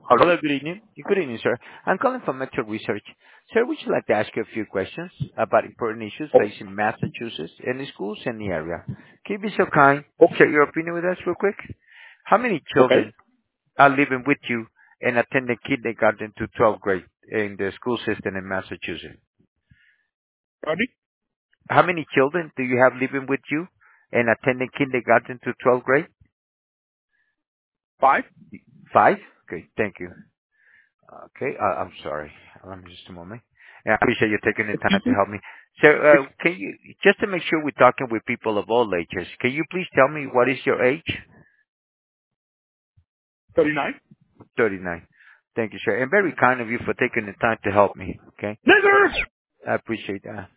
Hello, good evening. Good evening, sir. I'm calling from Metro Research. Sir, would you like to ask you a few questions about important issues Oh, facing Massachusetts and the schools in the area? Can you be so kind, oh, share your opinion with us real quick? How many okay. children are living with you and attending kindergarten to 12th grade in the school system in Massachusetts? Ready? How many children do you have living with you and attending kindergarten to 12th grade? 5? Five? Okay, thank you. Okay, I'm sorry. Just a moment. Yeah, I appreciate you taking the time Excuse to me? help me. So, Six, can you, just to make sure we're talking with people of all ages, can you please tell me what is your age? 39? 39. Thank you, sir. And very kind of you for taking the time to help me. Okay, Nigger! I appreciate that.